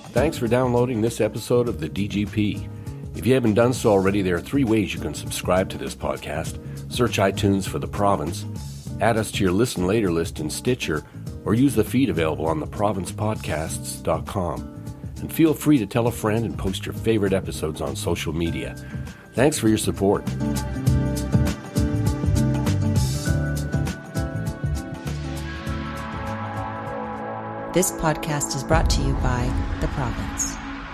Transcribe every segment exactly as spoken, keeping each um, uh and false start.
Thanks for downloading this episode of the D G P. If you haven't done so already, there are three ways you can subscribe to this podcast. Search iTunes for The Province, add us to your Listen Later list in Stitcher, or use the feed available on the province podcasts dot com. And feel free to tell a friend and post your favorite episodes on social media. Thanks for your support. This podcast is brought to you by The Province.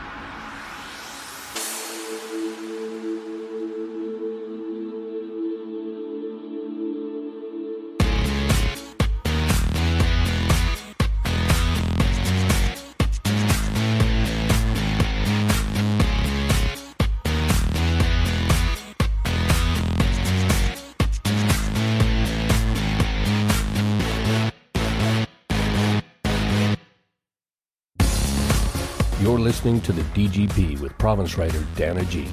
You're listening to the D G P with Province writer Dana G.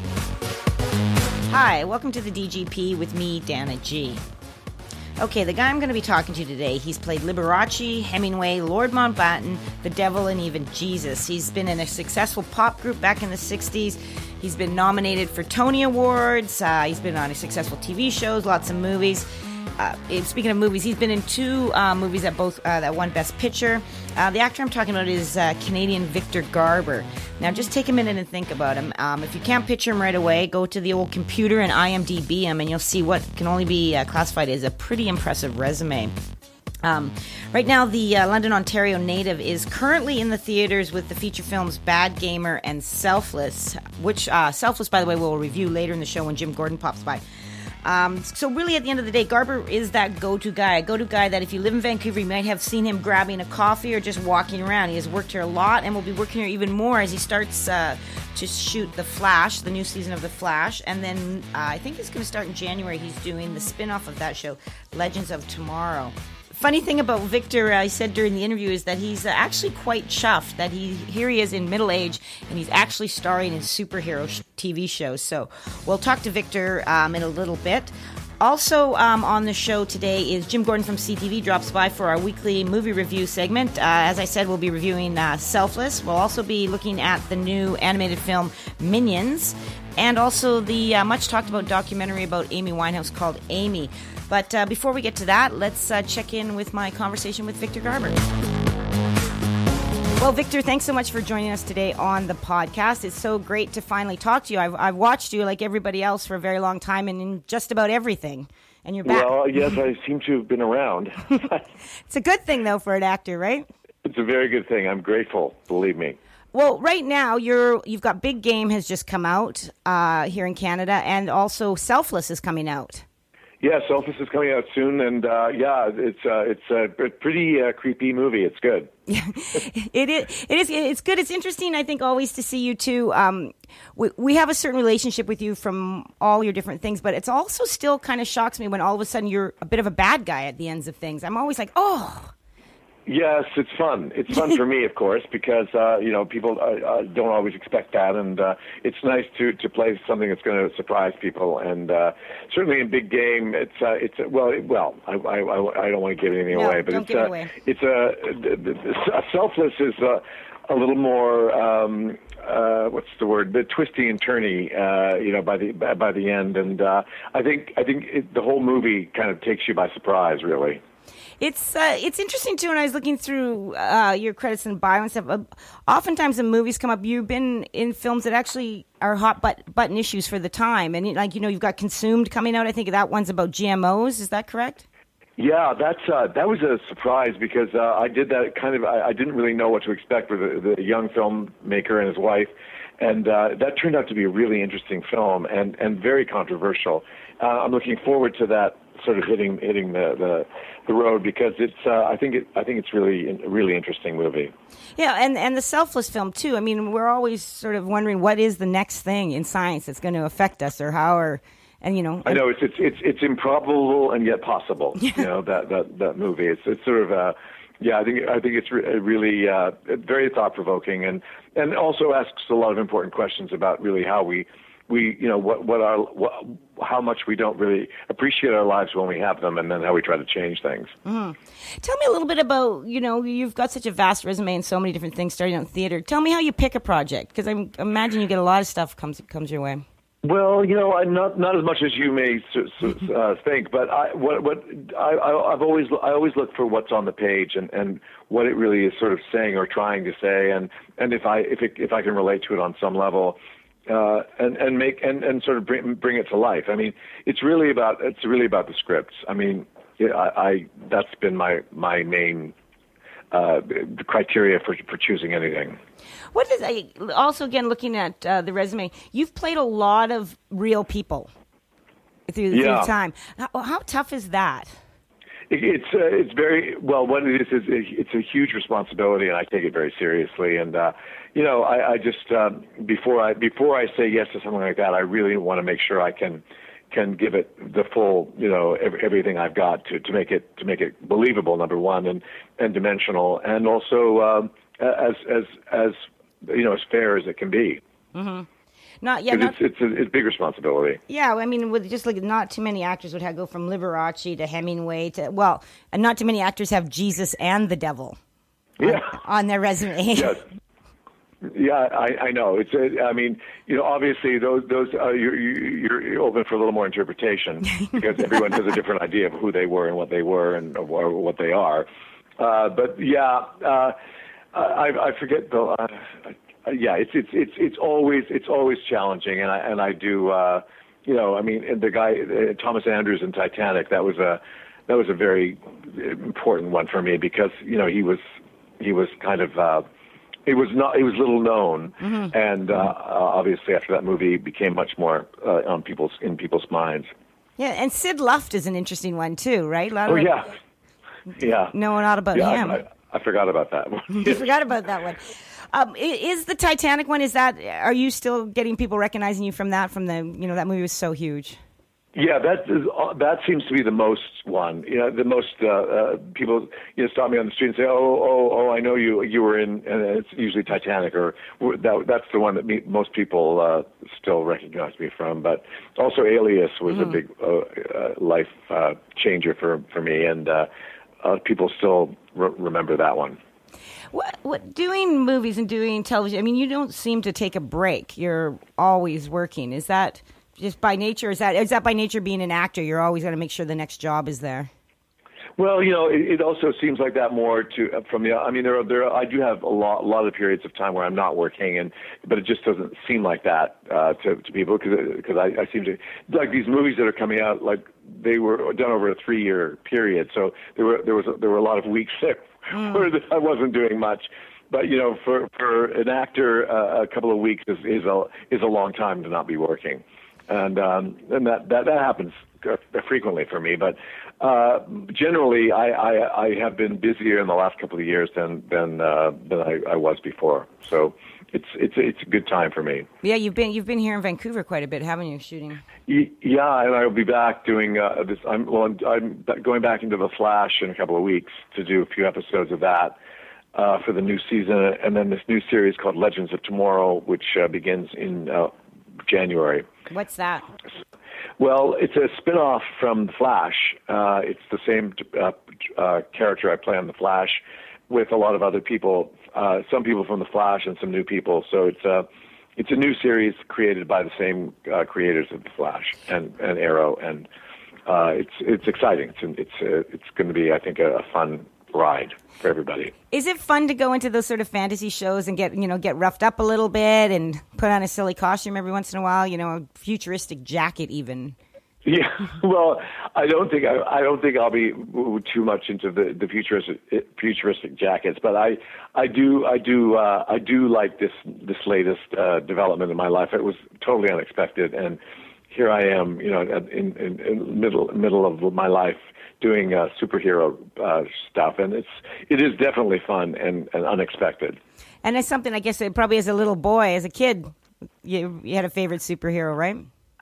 Hi, welcome to the D G P with me, Dana G. Okay, the guy I'm going to be talking to today, he's played Liberace, Hemingway, Lord Mountbatten, the Devil, and even Jesus. He's been in a successful pop group back in the sixties. He's been nominated for Tony Awards. Uh, he's been on a successful T V shows, lots of movies. Uh, speaking of movies, he's been in two uh, movies that both uh, that won Best Picture. Uh, the actor I'm talking about is uh, Canadian Victor Garber. Now, just take a minute and think about him. Um, if you can't picture him right away, go to the old computer and I M D B him, and you'll see what can only be uh, classified as a pretty impressive resume. Um, right now, the uh, London, Ontario native is currently in the theaters with the feature films Bad Gamer and Selfless, which uh, Selfless, by the way, we'll review later in the show when Jim Gordon pops by. Um, so really, at the end of the day, Garber is that go-to guy, a go-to guy that if you live in Vancouver, you might have seen him grabbing a coffee or just walking around. He has worked here a lot and will be working here even more as he starts uh, to shoot The Flash, the new season of The Flash. And then uh, I think it's going to start in January. He's doing the spin-off of that show, Legends of Tomorrow. Funny thing about Victor, I said during the interview, is that he's actually quite chuffed that he here he is in middle age and he's actually starring in superhero sh- T V shows. So we'll talk to Victor um, in a little bit. Also um, on the show today is Jim Gordon from C T V drops by for our weekly movie review segment. Uh, as I said, we'll be reviewing uh, Selfless. We'll also be looking at the new animated film Minions and also the uh, much talked about documentary about Amy Winehouse called Amy. But uh, before we get to that, let's uh, check in with my conversation with Victor Garber. Well, Victor, thanks so much for joining us today on the podcast. It's so great to finally talk to you. I've, I've watched you like everybody else for a very long time and in just about everything. And you're back. Well, yes, I seem to have been around. It's a good thing, though, for an actor, right? It's a very good thing. I'm grateful, believe me. Well, right now, you're, you've got Big Game has just come out uh, here in Canada, and also Selfless is coming out. Yeah, Selfless is coming out soon, and uh, yeah, it's uh, it's a pretty uh, creepy movie. It's good. Yeah, it is. It is. It's good. It's interesting, I think, always to see you too. Um, we we have a certain relationship with you from all your different things, but it's also still kind of shocks me when all of a sudden you're a bit of a bad guy at the ends of things. I'm always like, oh. Yes, it's fun. It's fun for me, of course, because uh, you know people uh, uh, don't always expect that, and uh, it's nice to, to play something that's going to surprise people. And uh, certainly in Big Game, it's uh, it's uh, well, it, well, I, I, I don't want to give anything no, away, but don't it's give uh, it away. it's a uh, Selfless is uh, a little more. Um, Uh, what's the word? The twisty and turny, uh, you know, by the by the end, and uh, I think I think it, the whole movie kind of takes you by surprise, really. It's uh, it's interesting too. When I was looking through uh, your credits and bio and stuff, uh, oftentimes when movies come up, you've been in films that actually are hot but- button issues for the time, and like you know, you've got Consumed coming out. I think that one's about G M Os. Is that correct? Yeah, that's uh, that was a surprise because uh, I did that kind of. I, I didn't really know what to expect with the, the young filmmaker and his wife, and uh, that turned out to be a really interesting film and, and very controversial. Uh, I'm looking forward to that sort of hitting hitting the, the, the road because it's. Uh, I think it. I think it's really a really interesting movie. Yeah, and and the Selfless film too. I mean, we're always sort of wondering what is the next thing in science that's going to affect us, or how are. And, you know, I know it's it's it's it's improbable and yet possible. Yeah. You know that, that that movie. It's it's sort of uh, yeah. I think I think it's re- really uh, very thought provoking and and also asks a lot of important questions about really how we we you know what what our what, how much we don't really appreciate our lives when we have them, and then how we try to change things. Mm-hmm. Tell me a little bit about, you know, you've got such a vast resume and so many different things starting out in theater. Tell me how you pick a project, because I imagine you get a lot of stuff comes comes your way. Well, you know, I'm not not as much as you may uh, think, but I, what what I, I've always I always look for what's on the page and, and what it really is sort of saying or trying to say, and, and if I if it, if I can relate to it on some level, uh, and and make and, and sort of bring bring it to life. I mean, it's really about it's really about the scripts. I mean, I, I that's been my my main uh, the criteria for for choosing anything. What is I also again looking at uh, the resume? You've played a lot of real people through, through yeah. time. How, how tough is that? It, it's uh, it's very well. What it is is it's a huge responsibility, and I take it very seriously. And uh, you know, I, I just uh, before I before I say yes to something like that, I really want to make sure I can can give it the full, you know, every, everything I've got to, to make it to make it believable. Number one, and and dimensional, and also um, as as as you know, as fair as it can be. Mm-hmm. Not yeah, not, it's it's a, it's a big responsibility. Yeah, I mean, with just like not too many actors would have go from Liberace to Hemingway to well, and not too many actors have Jesus and the devil. Yeah. on, on their resume. Yes. Yeah, I, I know. It's. A, I mean, you know, obviously those those uh, you're, you're open for a little more interpretation because everyone has a different idea of who they were and what they were and or what they are. Uh, but yeah. Uh, I, I forget the. Uh, yeah, it's it's it's it's always it's always challenging, and I and I do. Uh, you know, I mean, the guy uh, Thomas Andrews in Titanic. That was a that was a very important one for me because you know he was he was kind of uh, he was not he was little known, mm-hmm. and uh, uh, obviously after that movie became much more uh, on people's in people's minds. Yeah, and Sid Luft is an interesting one too, right? A lot oh of yeah, yeah. Know a lot about yeah, him. I, I forgot about that one. You forgot about that one. Um, is the Titanic one? Is that? Are you still getting people recognizing you from that? From the you know that movie was so huge. Yeah, that is that seems to be the most one. You know, the most uh, uh, people you know stop me on the street and say, "Oh, oh, oh, I know you. You were in." And it's usually Titanic, or that that's the one that me, most people uh, still recognize me from. But also, Alias was mm-hmm. a big uh, uh, life uh, changer for for me, and uh, uh, people still re- remember that one. What, what doing movies and doing television? I mean, you don't seem to take a break. You're always working. Is that just by nature? Is that is that by nature being an actor? You're always going to make sure the next job is there. Well, you know, it, it also seems like that more to from the. I mean, there are there. Are, I do have a lot a lot of periods of time where I'm not working, and but it just doesn't seem like that uh, to to people because because I, I seem to like these movies that are coming out like they were done over a three year period. So there were there was a, there were a lot of weeks there mm. where I wasn't doing much. But you know, for for an actor, uh, a couple of weeks is is a is a long time to not be working, and um, and that that that happens frequently for me. But uh, generally, I, I I have been busier in the last couple of years than than uh, than I, I was before. So it's it's it's a good time for me. Yeah, you've been you've been here in Vancouver quite a bit, haven't you? Shooting. Yeah, and I'll be back doing uh, this. I'm well, I'm, I'm going back into The Flash in a couple of weeks to do a few episodes of that. Uh, for the new season, and then this new series called Legends of Tomorrow, which uh, begins in uh, January. What's that? Well, it's a spin-off from The Flash. Uh, it's the same uh, uh, character I play on The Flash with a lot of other people, uh, some people from The Flash and some new people. So it's a, it's a new series created by the same uh, creators of The Flash and, and Arrow, and uh, it's it's exciting. It's it's uh, it's going to be, I think, a, a fun ride for everybody. Is it fun to go into those sort of fantasy shows and get, you know, get roughed up a little bit and put on a silly costume every once in a while, you know, a futuristic jacket even? Yeah, well, I don't think I, I don't think I'll be too much into the, the futuristic futuristic jackets, but I I do I do uh, I do like this this latest uh, development in my life. It was totally unexpected, and here I am, you know, in in, in middle middle of my life doing uh, superhero uh, stuff, and it's it is definitely fun and, and unexpected. And it's something I guess it probably as a little boy, as a kid, you you had a favorite superhero, right?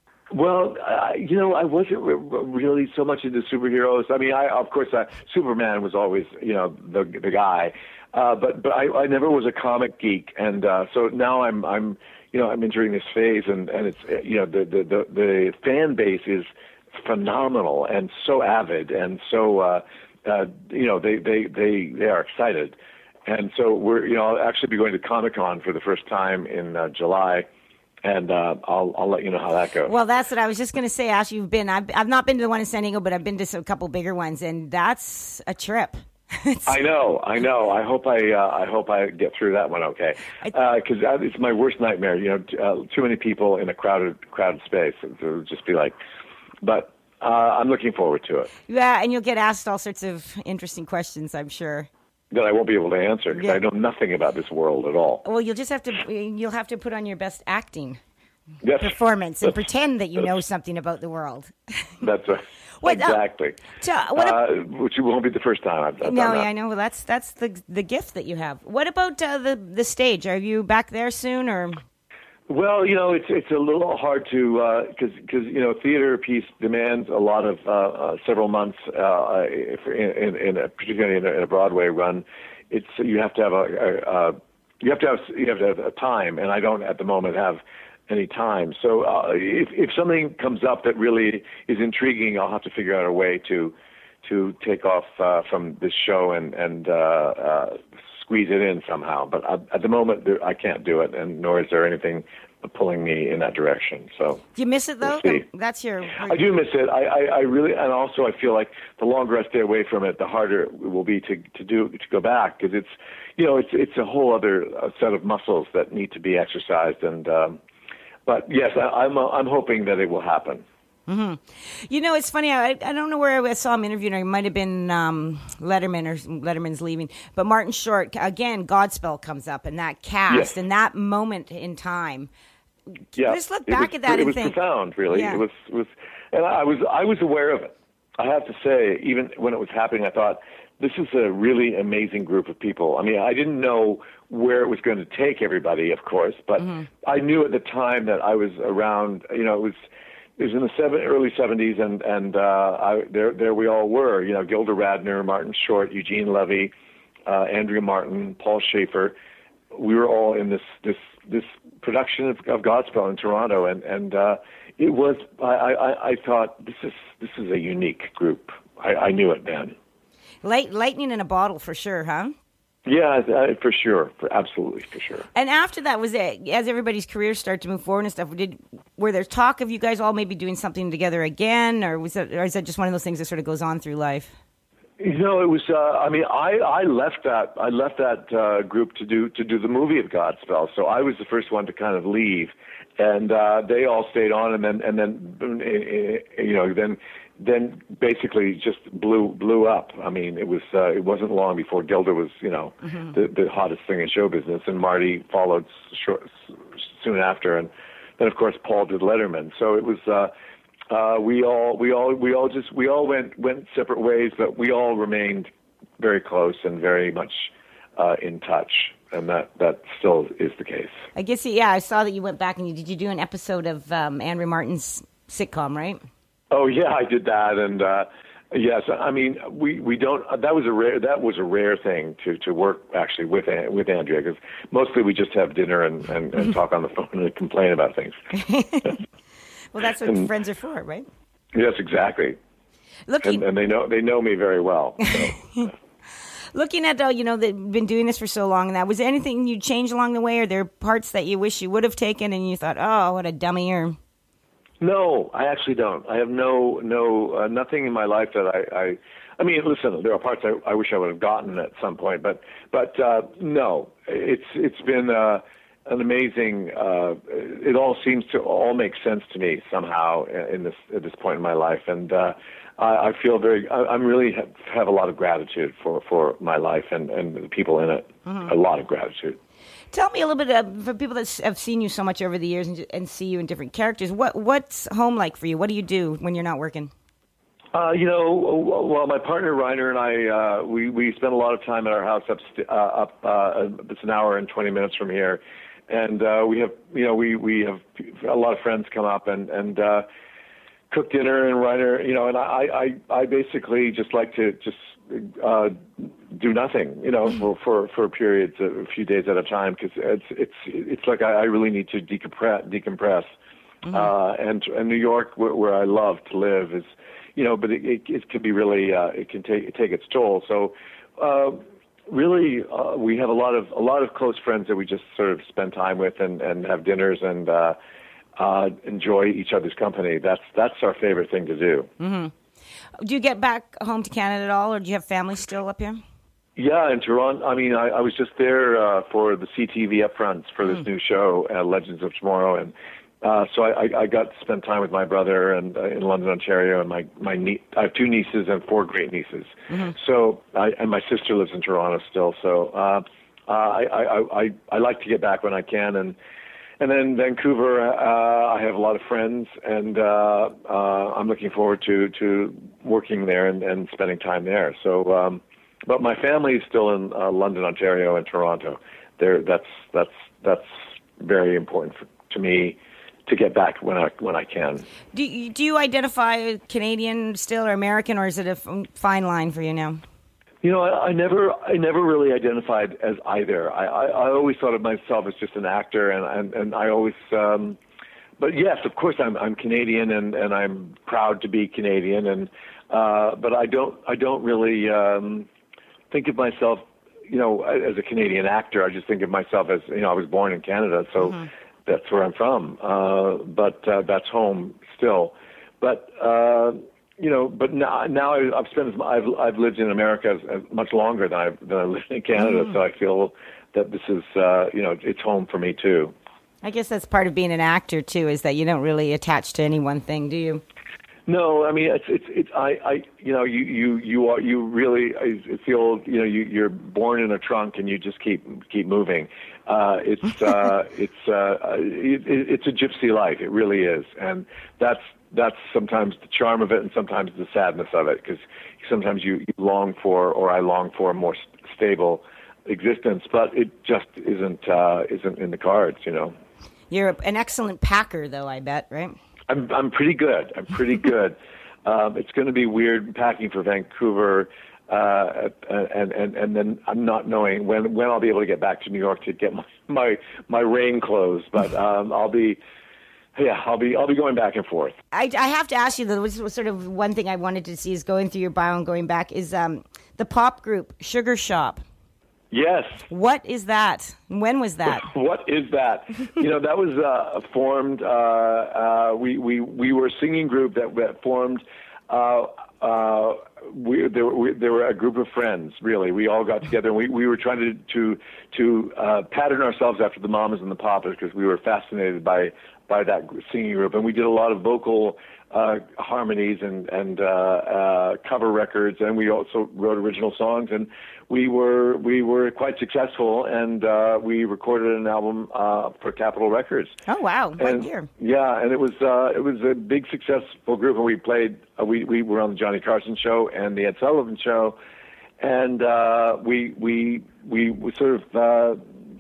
Well, uh, you know, I wasn't re- really so much into superheroes. I mean, I of course, uh, Superman was always, you know, the the guy, uh, but but I, I never was a comic geek, and uh, so now I'm I'm you know, I'm entering this phase, and, and it's, you know, the, the, the, the fan base is phenomenal and so avid and so, uh, uh, you know, they, they, they, they are excited. And so we're, you know, I'll actually be going to Comic-Con for the first time in uh, July. And uh, I'll I'll let you know how that goes. Well, that's what I was just going to say. Ash, you've been. I've I've not been to the one in San Diego, but I've been to a couple bigger ones, and that's a trip. I know, I know. I hope I uh, I hope I get through that one okay, because uh, it's my worst nightmare. You know, uh, too many people in a crowded crowded space. It would just be like, but uh, I'm looking forward to it. Yeah, and you'll get asked all sorts of interesting questions, I'm sure. That I won't be able to answer because yeah. I know nothing about this world at all. Well, you'll just have to you'll have to put on your best acting yes. performance and pretend that you know something about the world. That's right. What, exactly. Uh, so, what uh, which won't be the first time I've done no, that. No, yeah, I know. Well, that's that's the the gift that you have. What about uh, the the stage? Are you back there soon, or? Well, you know, it's it's a little hard to because uh, because you know theater piece demands a lot of uh, uh, several months, uh, if, in, in, in a, particularly in a, in a Broadway run. It's you have to have a, a, a you have to have you have to have a time, and I don't at the moment have any time. So uh, if if something comes up that really is intriguing, I'll have to figure out a way to to take off uh, from this show and and uh, uh, squeeze it in somehow. But I, at the moment, there, I can't do it, and nor is there anything pulling me in that direction. So do you miss it though? We'll see. That's your. I do miss it. I, I, I really, and also I feel like the longer I stay away from it, the harder it will be to to do to go back because it's, you know, it's it's a whole other uh, set of muscles that need to be exercised. And um, but yes, I, I'm uh, I'm hoping that it will happen. Mm-hmm. You know, it's funny. I I don't know where I saw him interviewed. It might have been um, Letterman or Letterman's leaving. But Martin Short again. Godspell comes up, and that cast yes. and that moment in time. Yeah, just look back was, at that it and was think, profound. Really, yeah. it was it was, and I was I was aware of it. I have to say, even when it was happening, I thought this is a really amazing group of people. I mean, I didn't know where it was going to take everybody, of course, but mm-hmm. I knew at the time that I was around. You know, it was. It was in the seven, early seventies, and and uh, I, there there we all were. You know, Gilda Radner, Martin Short, Eugene Levy, uh, Andrea Martin, Paul Schaefer. We were all in this this this production of, of Godspell in Toronto, and and uh, it was. I, I I thought this is this is a unique group. I, I knew it then. Light, lightning in a bottle for sure, huh? Yeah, uh, for sure, for absolutely, for sure. And after that, was it as everybody's careers started to move forward and stuff? Did were there talk of you guys all maybe doing something together again, or was that, or is that just one of those things that sort of goes on through life? You know, it was. Uh, I mean, I, I left that. I left that uh, group to do to do the movie of Godspell. So I was the first one to kind of leave, and uh, they all stayed on, and then and then you know then. then basically just blew blew up. I mean, it was uh, it wasn't long before Gilda was, you know, mm-hmm. the, the hottest thing in show business, and Marty followed short, soon after, and then of course Paul did Letterman. So it was uh, uh, we all we all we all just we all went went separate ways, but we all remained very close and very much uh, in touch. And that, that still is the case. I guess, yeah, I saw that you went back and you did you do an episode of um, Andrea Martin's sitcom, right? Oh yeah, I did that, and uh, yes, I mean we, we don't. That was a rare that was a rare thing to, to work actually with with Andrea because mostly we just have dinner and, and, and talk on the phone and complain about things. Well, that's what and, friends are for, right? Yes, exactly. Looking, and, and they know they know me very well. So. Looking at, uh, you know, they've been doing this for so long, and that was there anything you changed along the way? Are there parts that you wish you would have taken and you thought, oh, what a dummy? Or no, I actually don't. I have no, no, uh, nothing in my life that I, I, I mean, listen, there are parts I, I wish I would have gotten at some point, but, but uh, no, it's it's been uh, an amazing. Uh, it all seems to all make sense to me somehow in this at this point in my life, and uh, I, I feel very. I, I'm really have, have a lot of gratitude for, for my life and, and the people in it. Mm-hmm. A lot of gratitude. Tell me a little bit, uh, for people that have seen you so much over the years and, and see you in different characters, what what's home like for you? What do you do when you're not working? Uh, you know, well, my partner Reiner and I, uh, we, we spend a lot of time at our house up, uh, up uh, it's an hour and twenty minutes from here. And uh, we have, you know, we, we have a lot of friends come up and, and uh, cook dinner, and Reiner, you know, and I, I, I basically just like to just uh, do nothing, you know, for for, for periods, a few days at a time, because it's it's it's like I, I really need to decompress. decompress. Mm-hmm. Uh, and and New York, where, where I love to live, is, you know, but it it, it can be really uh, it can take take its toll. So. Uh, Really, uh, we have a lot of a lot of close friends that we just sort of spend time with and, and have dinners and uh, uh, enjoy each other's company. That's that's our favorite thing to do. Mm-hmm. Do you get back home to Canada at all, or do you have family still up here? Yeah, in Toronto. I mean, I, I was just there uh, for the C T V upfronts for this mm. new show, uh, Legends of Tomorrow, and uh, so I, I got to spend time with my brother and uh, in London, Ontario, and my my nie- I have two nieces and four great nieces. Mm-hmm. So, I, and my sister lives in Toronto still. So, uh, uh, I, I I I like to get back when I can, and and then Vancouver. Uh, I have a lot of friends, and uh, uh, I'm looking forward to to working there and, and spending time there. So, um, but my family is still in uh, London, Ontario, and Toronto. There, that's that's that's very important for, to me. To get back when I when I can. Do you, do you identify Canadian still or American, or is it a f- fine line for you now? You know, I, I never I never really identified as either. I, I, I always thought of myself as just an actor, and and, and I always. Um, but yes, of course, I'm I'm Canadian, and, and I'm proud to be Canadian, and uh, but I don't I don't really um, think of myself, you know, as a Canadian actor. I just think of myself as, you know, I was born in Canada, so. Mm-hmm. That's where I'm from, uh, but uh, that's home still. But uh, you know, but now, now I've spent I've I've lived in America as, as much longer than I've than I lived in Canada, mm. so I feel that this is uh, you know, it's home for me too. I guess that's part of being an actor too, is that you don't really attach to any one thing, do you? No, I mean it's it's it's I, I you know you you you are you really I feel, you know, you you're born in a trunk and you just keep keep moving. Uh, it's uh, it's uh, it, it's a gypsy life. It really is, and that's that's sometimes the charm of it, and sometimes the sadness of it, because sometimes you, you long for, or I long for, a more st- stable existence, but it just isn't uh, isn't in the cards, you know. You're an excellent packer, though, I bet, right? I'm I'm pretty good. I'm pretty good. um, it's going to be weird packing for Vancouver. Uh, and, and, and then I'm not knowing when, when I'll be able to get back to New York to get my, my, my rain clothes, but, um, I'll be, yeah, I'll be, I'll be going back and forth. I, I have to ask you, though, this was sort of one thing I wanted to see is going through your bio and going back is, um, the pop group Sugar Shop. Yes. What is that? When was that? What is that? You know, that was, uh, formed, uh, uh, we, we, we were a singing group that, that formed, uh, uh, we there, we there were a group of friends, really. We all got together, and we, we were trying to to to uh, pattern ourselves after the Mamas and the Papas, because we were fascinated by by that singing group, and we did a lot of vocal uh, harmonies and and uh, uh, cover records, and we also wrote original songs, and we were we were quite successful, and uh, we recorded an album uh, for Capitol Records. Oh wow! What year? Yeah, and it was uh, it was a big successful group, and we played. Uh, we we were on the Johnny Carson show and the Ed Sullivan show, and uh, we we we we sort of uh,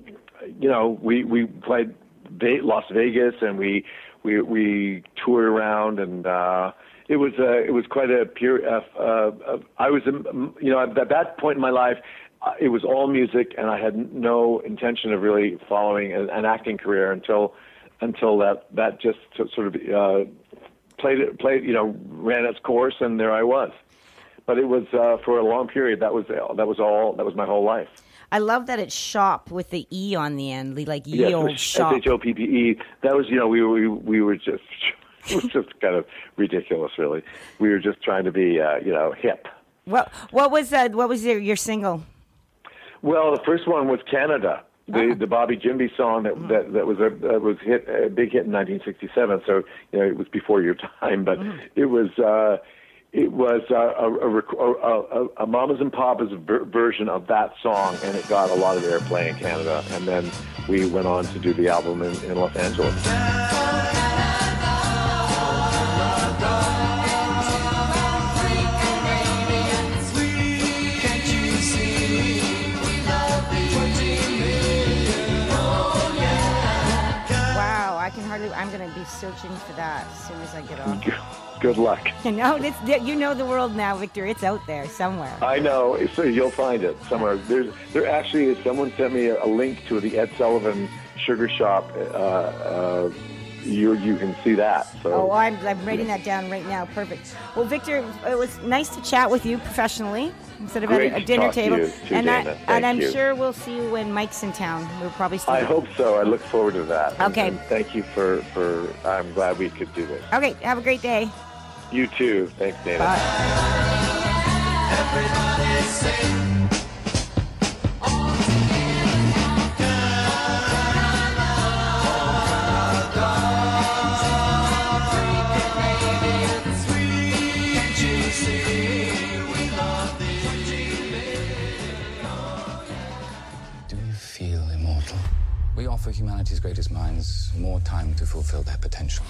you know we we played Las Vegas, and we we we toured around, and uh, it was uh, it was quite a pure. Uh, uh, I was um, you know at that point in my life, uh, it was all music, and I had no intention of really following an, an acting career until until that that just sort of uh, played it played you know ran its course, and there I was. But it was uh, for a long period. That was that was all. That was my whole life. I love that it's shop with the E on the end, like ye yes, old shop. S H O P P E. That was, you know, we were, we, we were just, it was just kind of ridiculous, really. We were just trying to be, uh, you know, hip. What what was uh, what was your, your single? Well, the first one was Canada, the oh. the Bobby Jimby song that mm-hmm. that, that was a that was hit a big hit in nineteen sixty-seven. So you know, it was before your time, but mm-hmm. it was. Uh, It was uh, a, a, a, a Mamas and Papas ver- version of that song, and it got a lot of airplay in Canada. And then we went on to do the album in, in Los Angeles. Wow, I can hardly. I'm going to to be searching for that as soon as I get off. Good luck. You know, it's, you know the world now, Victor. It's out there somewhere. I know. So you'll find it somewhere. There's there actually is. Someone sent me a, a link to the Ed Sullivan Sugar Shop. Uh, uh, you you can see that. So. Oh, I'm I'm writing that down right now. Perfect. Well, Victor, it was nice to chat with you professionally instead of Great at a dinner to table. To you, too, and Dana. I, Thank and I'm you. sure we'll see you when Mike's in town. We'll probably see. I you. hope so. I look forward to that. Okay. And, and thank you for for. I'm glad we could do this. Okay. Have a great day. You too. Thanks, Dana. Bye. Everybody sing. Do you feel immortal? We offer humanity's greatest minds more time to fulfill their potential.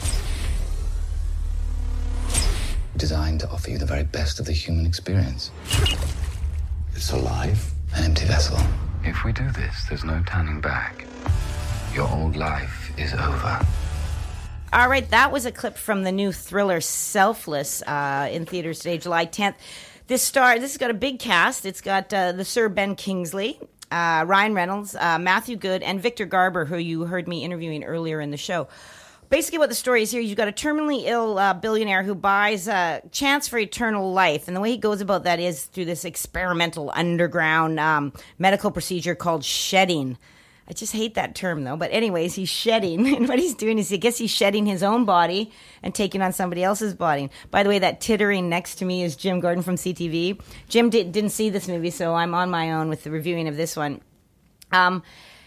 Designed to offer you the very best of the human experience. It's alive. An empty vessel. If we do this, there's no turning back. Your old life is over. All right, that was a clip from the new thriller Selfless uh, in theaters today, July tenth. This star, this has got a big cast. It's got uh, the Sir Ben Kingsley, uh, Ryan Reynolds, uh, Matthew Good, and Victor Garber, who you heard me interviewing earlier in the show. Basically what the story is here, you've got a terminally ill uh, billionaire who buys a chance for eternal life. And the way he goes about that is through this experimental underground um, medical procedure called shedding. I just hate that term, though. But anyways, he's shedding. And what he's doing is, I guess he's shedding his own body and taking on somebody else's body. By the way, that tittering next to me is Jim Gordon from C T V. Jim did, didn't see this movie, so I'm on my own with the reviewing of this one. Um...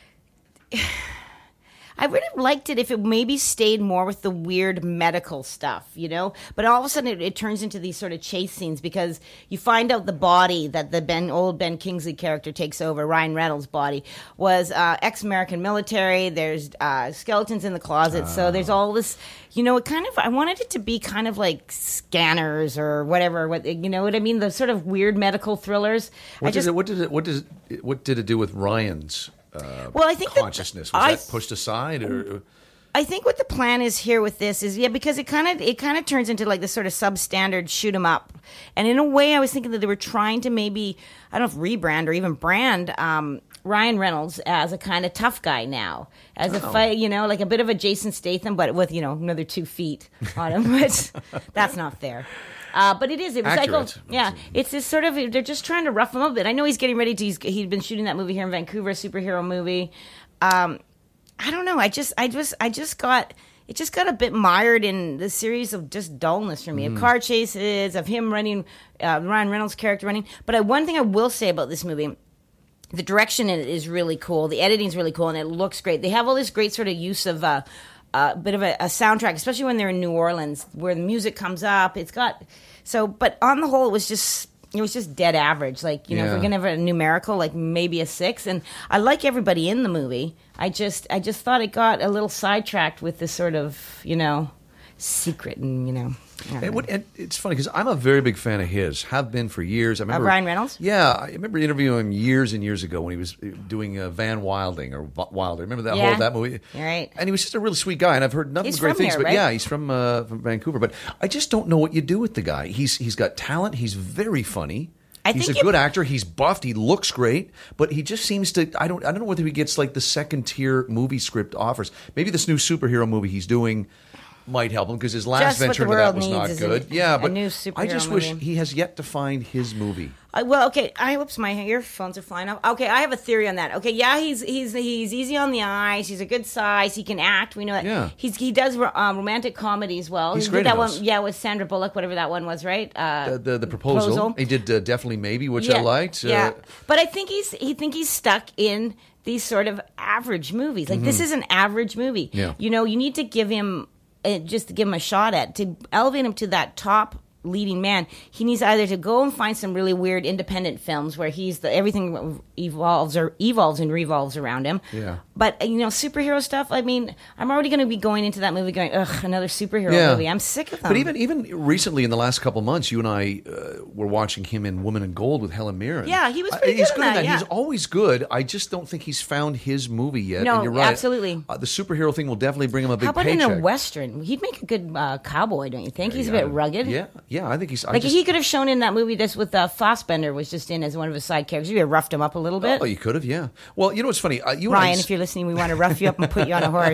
I would have liked it if it maybe stayed more with the weird medical stuff, you know? But all of a sudden it, it turns into these sort of chase scenes because you find out the body that the Ben old Ben Kingsley character takes over, Ryan Reynolds' body, was uh, ex-American military. There's uh, skeletons in the closet. Oh. So there's all this, you know, it kind of, I wanted it to be kind of like Scanners or whatever, what, you know what I mean? The sort of weird medical thrillers. What I did just, it, what did it, what does it, what did it do with Ryan's Uh, well, I think consciousness that, was I, that pushed aside, or I think what the plan is here with this is yeah, because it kind of it kind of turns into like this sort of substandard shoot 'em up, and in a way, I was thinking that they were trying to maybe I don't know if rebrand or even brand um, Ryan Reynolds as a kind of tough guy now, as oh. a fight, you know, like a bit of a Jason Statham, but with you know another two feet on him. But that's not fair. Uh, but it is. It was Accurate. like, oh, yeah, it's this sort of, they're just trying to rough him up a bit. I know he's getting ready to, he's, he'd been shooting that movie here in Vancouver, a superhero movie. Um, I don't know. I just, I just, I just got, it just got a bit mired in the series of just dullness for me, mm. of car chases, of him running, uh, Ryan Reynolds' character running. But I, one thing I will say about this movie, the direction in it is really cool. The editing's really cool, and it looks great. They have all this great sort of use of, uh, a bit of a, a soundtrack, especially when they're in New Orleans, where the music comes up. It's got so, but on the whole, it was just it was just dead average. Like you know, yeah. if we're gonna have a numerical, like maybe a six. And I like everybody in the movie. I just I just thought it got a little sidetracked with this sort of you know secret and you know. And, what, and it's funny because I'm a very big fan of his. Have been for years. I remember uh, Ryan Reynolds. Yeah, I remember interviewing him years and years ago when he was doing uh, Van Wilding or Wilder. Remember that yeah. whole that movie? You're right. And he was just a really sweet guy. And I've heard nothing He's but great from things. here, but right? yeah, he's from uh, from Vancouver. But I just don't know what you do with the guy. He's he's got talent. He's very funny. I he's think a you, good actor. He's buffed. He looks great, but he just seems to. I don't. I don't know whether he gets like the second tier movie script offers. Maybe this new superhero movie he's doing might help him because his last Just what venture the into that world was not needs is good. a- yeah, a but new I superhero just wish movie. he has yet to find his movie. I, well, okay. I oops, my earphones are flying off. Okay, I have a theory on that. Okay, yeah, he's he's he's easy on the eyes. He's a good size. He can act. We know that. Yeah. He's he does um, romantic comedy as well. He's he great did that in one. those. Yeah, with Sandra Bullock, whatever that one was, right? Uh, The, the, the proposal. Proposal. He did uh, Definitely Maybe, which yeah, I liked. Yeah, Uh, but I think he's he think he's stuck in these sort of average movies. Like this is an average movie. Yeah. You know, you need to give him uh, just to give him a shot at to elevate him to that top leading man. He needs either to go and find some really weird independent films where he's the everything evolves or evolves and revolves around him. Yeah. But, you know, superhero stuff, I mean, I'm already going to be going into that movie going, ugh, another superhero Yeah. movie. I'm sick of them. But even even recently, in the last couple of months, you and I uh, were watching him in Woman in Gold with Helen Mirren. Yeah, he was Uh, pretty he's good in good in that, that. yeah. He's always good. I just don't think he's found his movie yet. No, and you're right. absolutely. Uh, the superhero thing will definitely bring him a big How about paycheck. in a Western? He'd make a good uh, cowboy, don't you think? He's a Yeah. bit rugged. Yeah, yeah. I think he's I Like, just, he could have shown in that movie this with uh, Fassbender was just in as one of his side characters. You could have roughed him up a little bit. Oh, you could have. Yeah. Well, you know what's funny? Uh, you and I Ryan, s- if you're listening, we want to rough you up and put you on a horse.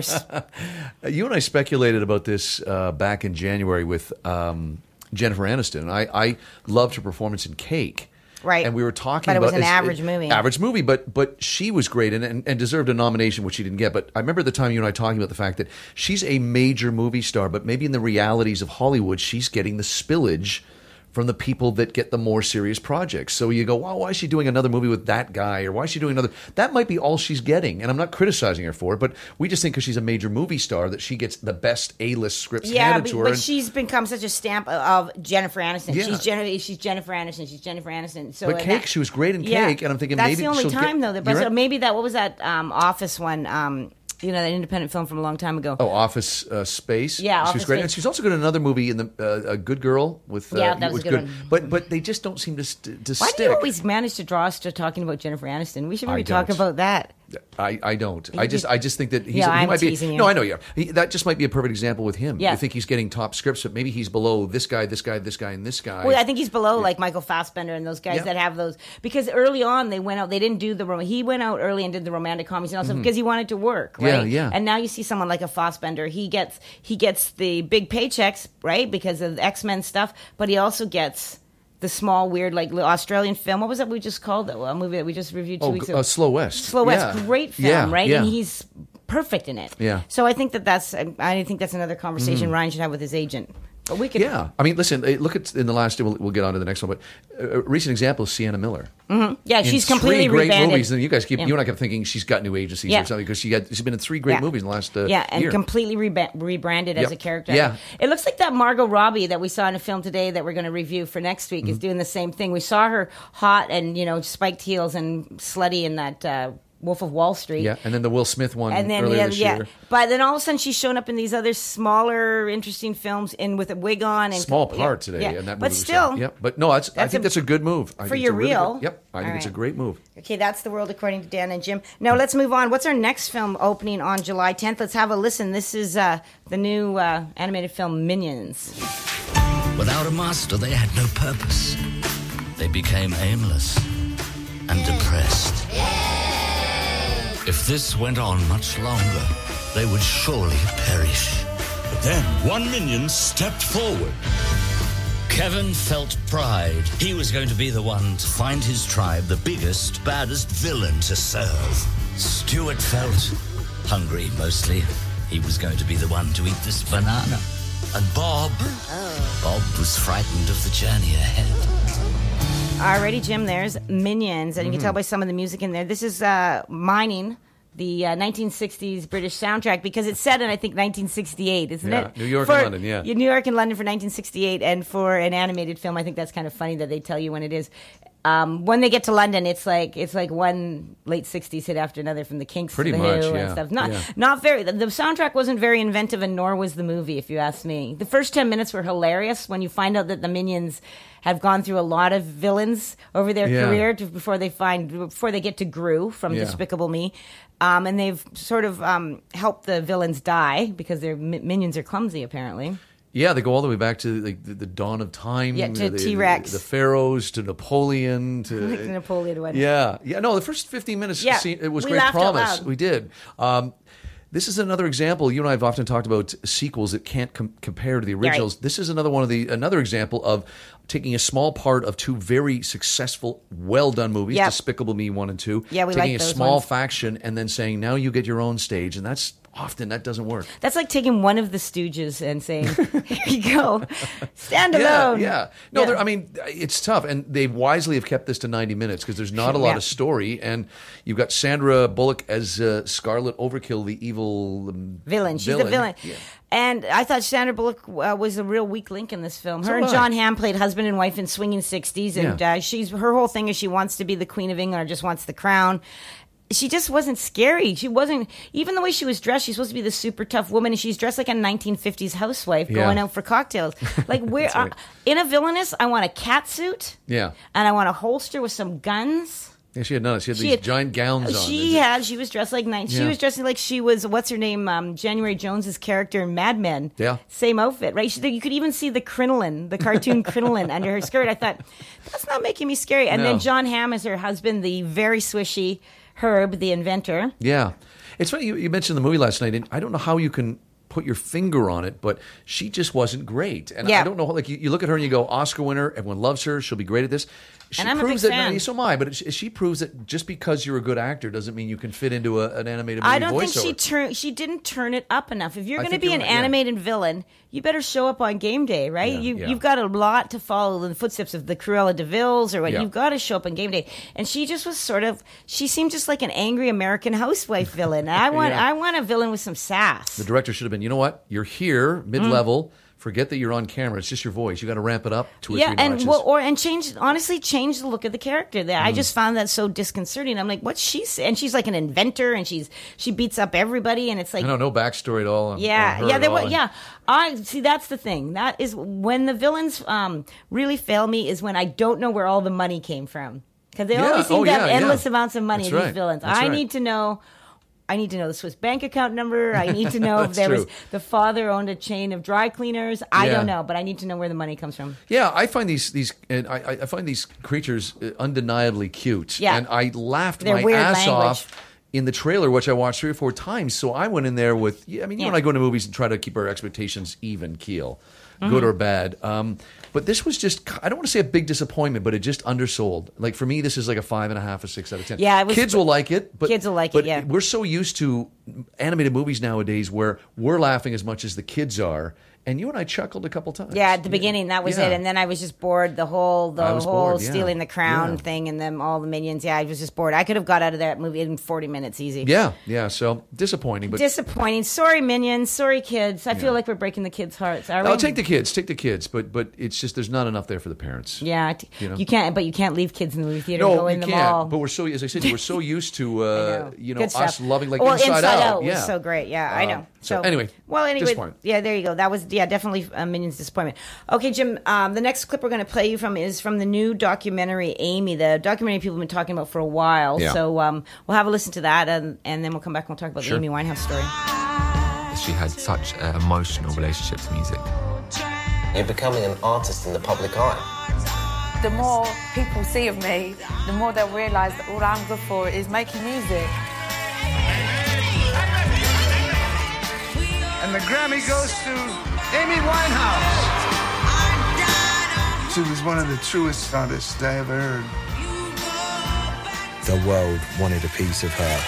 You and I speculated about this uh, back in January with um, Jennifer Aniston. I, I loved her performance in Cake. Right. And we were talking But it about was an it's- average it- movie. Average movie, but but she was great and, and, and deserved a nomination, which she didn't get. But I remember the time you and I talking about the fact that she's a major movie star, but maybe in the realities of Hollywood, she's getting the spillage from the people that get the more serious projects. So you go, wow, why is she doing another movie with that guy? Or why is she doing another? That might be all she's getting. And I'm not criticizing her for it, but we just think because she's a major movie star that she gets the best A-list scripts Yeah, handed but, to her. but And- she's become such a stamp of Jennifer Aniston. Yeah. She's, Jennifer, she's Jennifer Aniston. She's Jennifer Aniston. So But uh, Cake, that- she was great in yeah, Cake, and I'm thinking that's maybe the only she'll time get- though. That, You're but right. maybe that what was that um, Office one? Um, you know, that independent film from a long time ago. Oh, Office uh, Space. Yeah, she was Office great, Space. and she's also good in another movie in the uh, A Good Girl with. Uh, Yeah, that was a good one. But but they just don't seem to st- to Why stick. do you always manage to draw us to talking about Jennifer Aniston? We should I maybe talk don't. about that. I, I don't. I just I just think that he's, Yeah, he I'm might be. teasing you. No, I know you. are. He, that just might be a perfect example with him. Yeah. You think he's getting top scripts, but maybe he's below this guy, this guy, this guy, and this guy. Well, I think he's below like Michael Fassbender and those guys Yeah. that have those because early on they went out. They didn't do the rom- he went out early and did the romantic comedies and also because he wanted to work, right? Mm-hmm. Yeah, yeah. And now you see someone like a Fassbender. He gets he gets the big paychecks, right, because of the X-Men stuff, but he also gets the small, weird, like Australian film. What was that we just called? That a movie that we just reviewed two Oh, weeks uh, ago. Slow West. Slow West, Yeah. great film, Yeah, right? yeah. And he's perfect in it. Yeah. So I think that that's I think that's another conversation Ryan should have with his agent. But we could, Yeah, I mean, listen. eh, Look at in the last. We'll, we'll get on to the next one, but a recent example is Sienna Miller. yeah, In she's completely three great rebanded. movies. And you guys keep Yeah. you and I kept thinking she's got new agencies Yeah. or something because she had she's been in three great Yeah. movies in the last uh, yeah, and year. completely reba- rebranded as Yep. a character. Yeah. It looks like that Margot Robbie that we saw in a film today that we're going to review for next week is Mm-hmm. doing the same thing. We saw her hot and, you know, spiked heels and slutty in that uh, Wolf of Wall Street. Yeah, and then the Will Smith one And then earlier yeah, this yeah. year. But then all of a sudden she's shown up in these other smaller, interesting films in with a wig on and Small yeah, part today, yeah. and that movie but was still, done. Yep. But no, that's, I that's think a- that's a good move. I for think your it's a really real. good- yep, I think All it's a right. great move. Okay, that's the world according to Dan and Jim. Now let's move on. What's our next film opening on July tenth? Let's have a listen. This is uh, the new uh, animated film Minions. Without a master, they had no purpose. They became aimless and depressed. If this went on much longer, they would surely perish. But then one minion stepped forward. Kevin felt pride. He was going to be the one to find his tribe the biggest, baddest villain to serve. Stuart felt hungry, mostly. He was going to be the one to eat this banana. And Bob, Bob was frightened of the journey ahead. Alrighty, Jim, there's Minions, and you Mm-hmm. can tell by some of the music in there. This is uh, mining the uh, nineteen sixties British soundtrack because it's set in, I think, nineteen sixty-eight, isn't Yeah, it? New York For- and London, yeah. New York and London for nineteen sixty-eight, and for an animated film, I think that's kind of funny that they tell you when it is. Um, when they get to London, it's like it's like one late sixties hit after another, from the Kinks Pretty to the much, Who yeah, and stuff. Not yeah. not very. The, the soundtrack wasn't very inventive, and nor was the movie, if you ask me. The first ten minutes were hilarious when you find out that the Minions have gone through a lot of villains over their Yeah. career to, before they find before they get to Gru from Yeah. Despicable Me, um, and they've sort of um, helped the villains die because their mi- minions are clumsy, apparently. Yeah, they go all the way back to like the, the dawn of time. Yeah, to the, T-Rex. the pharaohs, to Napoleon, to Like the Napoleon one. Yeah, yeah. No, the first fifteen minutes, Yeah, see, it was we great laughed out promise. loud. We did. Um, this is another example. You and I have often talked about sequels that can't com- compare to the right. originals. This is another one of the another example of taking a small part of two very successful, well done movies, Yep. Despicable Me one and two. Yeah, we taking like a those small ones. faction and then saying now you get your own stage, and that's often that doesn't work. That's like taking one of the Stooges and saying, "Here you go, stand Yeah, alone." yeah. No, Yeah. they're- I mean, it's tough, and they wisely have kept this to ninety minutes because there's not a lot Yeah. of story, and you've got Sandra Bullock as uh, Scarlet Overkill, the evil um, villain. She's the villain. Yeah. And I thought Sandra Bullock uh, was a real weak link in this film. Her So and did I. John Hamm played husband and wife in Swinging Sixties, and Yeah. uh, she's her whole thing is she wants to be the Queen of England or just wants the crown. she just wasn't scary. She wasn't, even the way she was dressed, she's supposed to be this super tough woman, and she's dressed like a nineteen fifties housewife Yeah. going out for cocktails. Like, where That's right. uh, in a villainess, I want a cat suit, Yeah. and I want a holster with some guns. Yeah, she had none. She had She these had- giant gowns on. She had. She was dressed like nine. She Yeah. was dressing like she was. What's her name? Um, January Jones's character in Mad Men. Yeah. Same outfit, right? She, you could even see the crinoline, the cartoon crinoline under her skirt. I thought that's not making me scary. And No. then John Hamm is her husband, the very swishy Herb, the inventor. Yeah. It's funny, you, you mentioned the movie last night, and I don't know how you can put your finger on it, but she just wasn't great. And Yeah. I don't know, like, you, you look at her and you go, Oscar winner, everyone loves her, she'll be great at this. She And I'm a proves big that, fan. so am I, but she, she proves that just because you're a good actor doesn't mean you can fit into a, an animated movie I don't think voiceover. she turned. She didn't turn it up enough. If you're I going to think be you're an right, yeah. animated villain, you better show up on game day, right? Yeah, you yeah. you've got a lot to follow in the footsteps of the Cruella de Vil's or what. Yeah. You've got to show up on game day. And she just was sort of. She seemed just like an angry American housewife villain. And I want. Yeah. I want a villain with some sass. The director should have been, you know what? You're here, mid-level. Forget that you're on camera. It's just your voice. You got to ramp it up two or yeah, three and notches. well, or and change honestly change the look of the character. There, Mm. I just found that so disconcerting. I'm like, what's she? say? And she's like an inventor, and she's she beats up everybody, and it's like, I don't know, no backstory at all. On, yeah, on her yeah, at there all. was, yeah. I see. That's the thing. That is when the villains um, really fail me. Is when I don't know where all the money came from, because they Yeah. always seem Oh, to have yeah, endless yeah. amounts of money. That's These right. villains. That's I right. need to know. I need to know the Swiss bank account number. I need to know if That's there was true. the father owned a chain of dry cleaners. I Yeah. don't know, but I need to know where the money comes from. Yeah, I find these these and I, I find these creatures uh, undeniably cute. Yeah. And I laughed Their my weird ass language. off in the trailer, which I watched three or four times. So I went in there with, yeah, I mean, you Yeah. and I go into movies and try to keep our expectations even keel, Mm-hmm. good or bad. Um, but this was just, I don't want to say a big disappointment, but it just undersold. Like for me, this is like a five and a half or six out of ten. Yeah, it was- kids will like it. But, Kids will like it, but yeah. we're so used to animated movies nowadays where we're laughing as much as the kids are. And you and I chuckled a couple times. Yeah, at the beginning that was Yeah. it, and then I was just bored. The whole the I whole was bored, yeah. stealing the crown Yeah. thing, and then all the minions. Yeah, I was just bored. I could have got out of that movie in forty minutes easy. Yeah, yeah. So disappointing, but Disappointing. Sorry, minions. Sorry, kids. I feel like we're breaking the kids' hearts. Are we? I'll take the kids, take the kids, but but it's just there's not enough there for the parents. Yeah, t- You know? you can't. But you can't leave kids in the movie theater. and No, go you in the can't. mall. But we're so, as I said, we're so used to, uh, know. you know, Good us stuff. loving like well, Inside, Out. was Yeah, so great. Yeah, I Uh, know. so So, anyway, well, anyway, disappointing. yeah, there you go. That was yeah, definitely a Minions disappointment. Okay, Jim. Um, the next clip we're going to play you from is from the new documentary Amy, the documentary people have been talking about for a while. Yeah. So um, we'll have a listen to that, and, and then we'll come back and we'll talk about Sure. the Amy Winehouse story. She had such an emotional relationship to music. You're becoming an artist in the public eye. The more people see of me, the more they'll realise that all I'm good for is making music. And the Grammy goes to Amy Winehouse. She was one of the truest artists I ever heard. The world wanted a piece of her.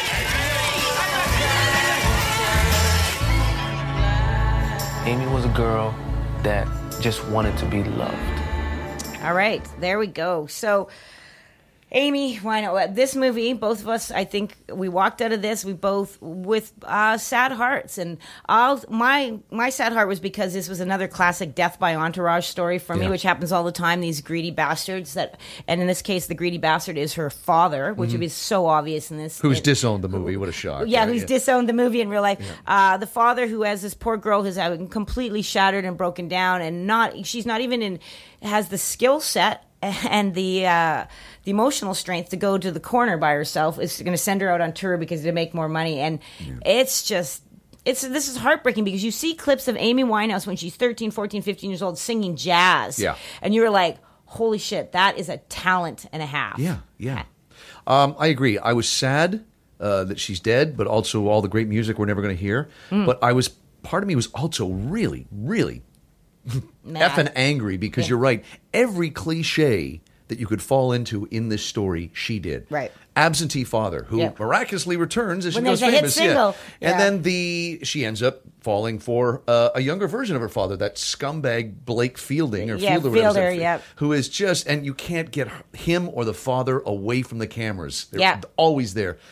Amy was a girl that just wanted to be loved. All right, there we go. So, Amy, why not? This movie, both of us, I think we walked out of this, we both with uh, sad hearts, and I'll, my my sad heart was because this was another classic death by entourage story for me, Yeah. which happens all the time. These greedy bastards that, and in this case, the greedy bastard is her father, which Mhm. would be so obvious in this. Who's in- disowned the movie? What a shock! Yeah, right? who's disowned the movie in real life. Uh, the father who has this poor girl who's uh, completely shattered and broken down, and not she's not even in has the skill set and the uh, the emotional strength to go to the corner by herself. Is going to send her out on tour because to make more money, and it's just. It's this is heartbreaking because you see clips of Amy Winehouse when she's thirteen, fourteen, fifteen years old singing jazz. Yeah. And you're like, holy shit, that is a talent and a half. Yeah, yeah. Um, I agree. I was sad uh, that she's dead, but also all the great music we're never going to hear. Mm. But I was part of me was also really, really Mad. effing angry because Yeah. you're right. Every cliche that you could fall into in this story, she did. Right. Absentee father who Yeah. miraculously returns as When she goes there's a hit famous. single. Yeah. And Yeah. then the she ends up falling for uh, a younger version of her father, that scumbag Blake Fielding or Yeah, Fielder, whatever his Fielder, name- yep. who is just, and you can't get him or the father away from the cameras. They're Yeah. always there.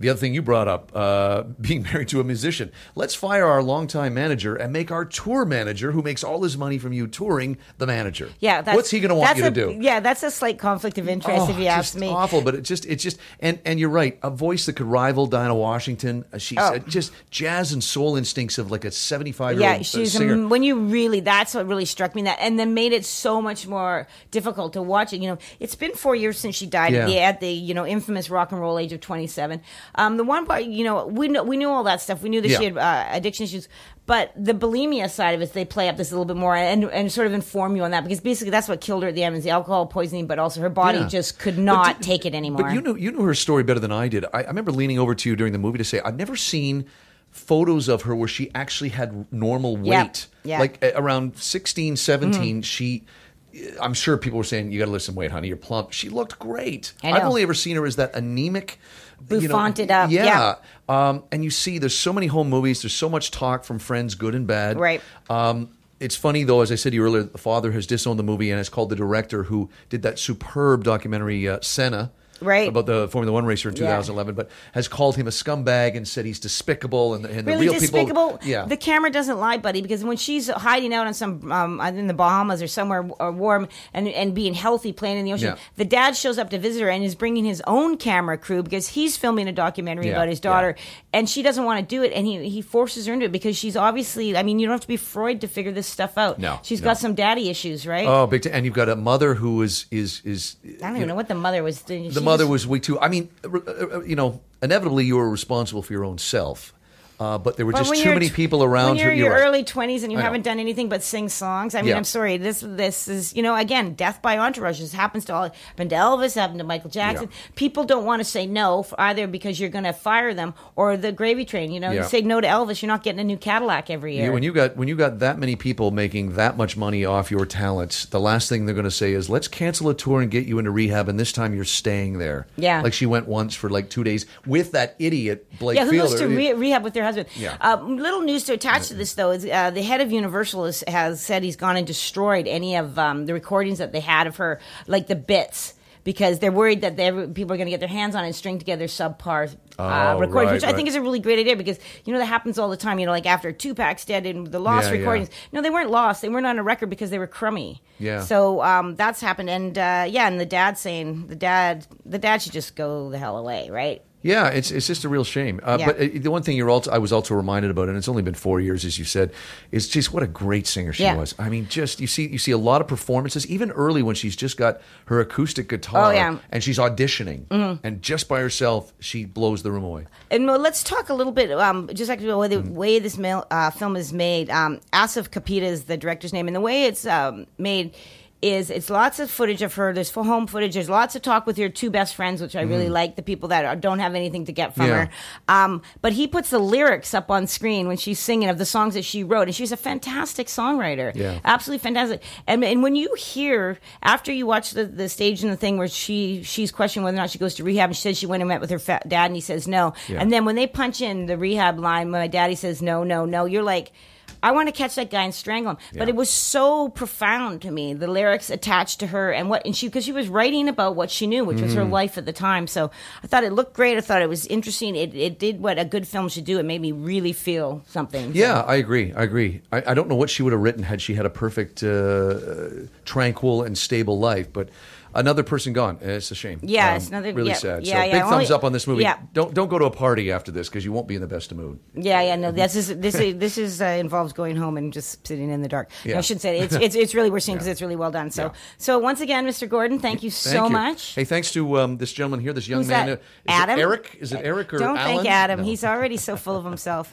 The other thing you brought up, uh, being married to a musician. Let's fire our longtime manager and make our tour manager, who makes all his money from you touring, the manager. Yeah, that's, what's he going to want you a, to do? Yeah, that's a slight conflict of interest oh, if you ask just me. Awful, but it just it's just and and you're right. A voice that could rival Dinah Washington. Uh, she's Oh. uh, just jazz and soul instincts of like a seventy-five year Yeah, old she's singer. um, when you really that's what really struck me that and then made it so much more difficult to watch it. You know, it's been four years since she died Yeah. at, the, at the you know infamous rock and roll age of twenty-seven. Um, the one part, you know, we know we knew all that stuff. We knew that Yeah. she had uh, addiction issues. But the bulimia side of it, they play up this a little bit more and, and sort of inform you on that because basically that's what killed her at the end is the alcohol poisoning, but also her body Yeah. just could But not did- take it anymore. But you knew you knew her story better than I did. I, I remember leaning over to you during the movie to say, I've never seen photos of her where she actually had normal weight. Yep. Yeah. Like uh, around sixteen, seventeen, Mhm. she... I'm sure people were saying, you got to lose some weight, honey. You're plump. She looked great. I know. I've only ever seen her as that anemic... you know, Bouffanted up, Yeah. yeah. Um, and you see there's so many home movies. There's so much talk from friends, good and bad. Right. Um, it's funny, though, as I said to you earlier, the father has disowned the movie and has called the director who did that superb documentary, uh, Senna, Right. about the Formula One racer in two Yeah. thousand eleven, but has called him a scumbag and said he's despicable. And, and Really the real despicable. people... Yeah. The camera doesn't lie, buddy, because when she's hiding out on some um, in the Bahamas or somewhere uh, warm and and being healthy, playing in the ocean, Yeah. the dad shows up to visit her and is bringing his own camera crew because he's filming a documentary Yeah, about his daughter, and she doesn't want to do it, and he he forces her into it because she's obviously. I mean, you don't have to be Freud to figure this stuff out. No, she's no. got some daddy issues, right? Oh, big time. And you've got a mother who is... is, is I don't even know what the mother was doing. The mother was weak too. I mean, uh, uh, you know, inevitably you were responsible for your own self, uh, but there were But just when too you're many t- people around when you're her. in your right. early twenties and you I know. haven't done anything but sing songs. I mean, Yeah. I'm sorry. This this is you know again death by entourage. This happens to all. Happened to Elvis. Happened to Michael Jackson. Yeah. People don't want to say no for either because you're going to fire them or the gravy train. You know, Yeah. you say no to Elvis, you're not getting a new Cadillac every year. You, when you got when you got that many people making that much money off your talents, the last thing they're going to say is, "Let's cancel a tour and get you into rehab, and this time you're staying there." Yeah. like she went once for like two days with that idiot Blake yeah, who Fielder. goes to re- rehab with their husband? Yeah. Uh, little news to attach to this, though, is uh, the head of Universal is, has said he's gone and destroyed any of um, the recordings that they had of her, like the bits, because they're worried that they people are going to get their hands on it and string together subpar uh, Oh, recordings, right, which I right. think is a really great idea because, you know, that happens all the time. You know, like after Tupac's dead and the lost Yeah, yeah. recordings. No, they weren't lost. They weren't on a record because they were crummy. Yeah. So um, that's happened. And, uh, yeah, and the dad saying, the dad, the dad should just go the hell away, right? Yeah, it's it's just a real shame. Uh, Yeah. But uh, the one thing you're also I was also reminded about, and it's only been four years, as you said, is just what a great singer she Yeah. was. I mean, just you see you see a lot of performances, even early when she's just got her acoustic guitar Oh, yeah. and she's auditioning, Mhm. and just by herself she blows the room away. And well, let's talk a little bit, um, just like the way, the Mm. way this mail, uh, film is made. Um, Asif Kapita is the director's name, and the way it's um, made is it's lots of footage of her. There's full home footage. There's lots of talk with your two best friends, which I really Mhm. like, the people that are, don't have anything to get from Yeah. her. Um, but he puts the lyrics up on screen when she's singing of the songs that she wrote, and she's a fantastic songwriter. Yeah. Absolutely fantastic. And, and when you hear, after you watch the, the stage and the thing where she she's questioning whether or not she goes to rehab, and she says she went and met with her fa- dad, and he says no. Yeah. And then when they punch in the rehab line, when my daddy says no, no, no, you're like, I want to catch that guy and strangle him. But Yeah. it was so profound to me, the lyrics attached to her and what, and she, because she was writing about what she knew, which was her Mhm. life at the time. So I thought it looked great. I thought it was interesting. It, it did what a good film should do. It made me really feel something. Yeah, I agree. I agree. I, I don't know what she would have written had she had a perfect, uh, tranquil and stable life, but. Another person gone. It's a shame. Yeah, Um, it's another- really yeah, sad. yeah, so yeah, big only- thumbs up on this movie. yeah. Don't don't go to a party after this because you won't be in the best of mood. Yeah, yeah, no. This is this is this is uh, involves going home and just sitting in the dark. No, Yeah. I shouldn't say it. it's it's it's really worth seeing because Yeah. it's really well done. So Yeah. so once again, Mister Gordon, thank you so Thank you. much. Hey, thanks to um, this gentleman here, this young Who's man. that? Uh, Is Adam? It Eric? Is it Eric or Don't Alan? thank Adam. No. He's already so full of himself.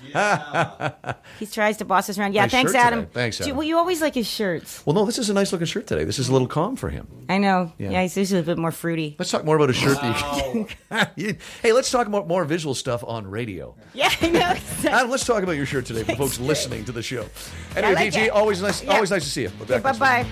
He tries to boss us around. Yeah, Nice thanks, shirt Adam. today. Thanks, Do you- Adam. well, you always like his shirts. Well, no, this is a nice looking shirt today. This is a little calm for him. I know. Yeah. Yeah, he's usually a bit more fruity. Let's talk more about a shirt that you can. Hey, let's talk about more visual stuff on radio. Yeah, I know. Adam, let's talk about your shirt today for folks listening to the show. Anyway, I like D G, it. always nice, Yeah. always nice to see you. We'll be back Bye next week.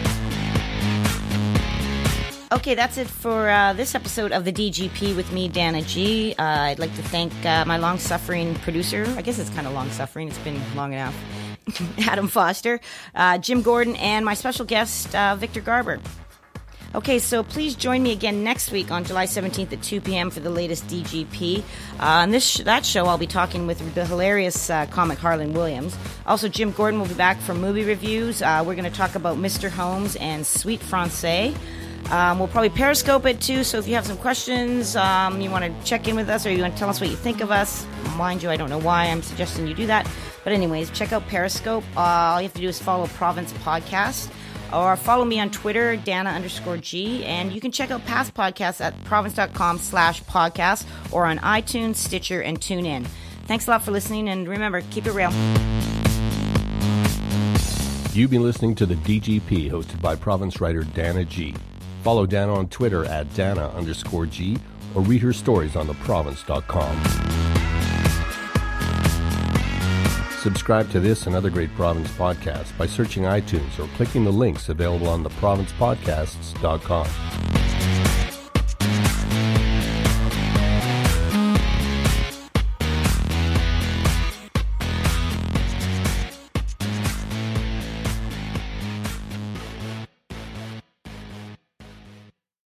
bye. Okay, that's it for uh, this episode of the D G P with me, Dana G. Uh, I'd like to thank uh, my long-suffering producer. I guess it's kind of long-suffering. It's been long enough. Adam Foster, uh, Jim Gordon, and my special guest, uh, Victor Garber. Okay, so please join me again next week on July seventeenth at two p.m. for the latest D G P. Uh, on this sh- that show, I'll be talking with the hilarious uh, comic Harlan Williams. Also, Jim Gordon will be back for movie reviews. Uh, we're going to talk about Mister Holmes and Sweet Francais. Um, we'll probably Periscope it too, so if you have some questions, um, you want to check in with us, or you want to tell us what you think of us, mind you, I don't know why I'm suggesting you do that. But anyways, check out Periscope. Uh, all you have to do is follow Province Podcast. Or follow me on Twitter, Dana underscore G. And you can check out past podcasts at province.com slash podcast or on iTunes, Stitcher, and TuneIn. Thanks a lot for listening, and remember, keep it real. You've been listening to the D G P, hosted by Province writer Dana G. Follow Dana on Twitter at Dana underscore G, or read her stories on the province dot com. Subscribe to this and other great Province podcasts by searching iTunes or clicking the links available on the province podcasts dot com.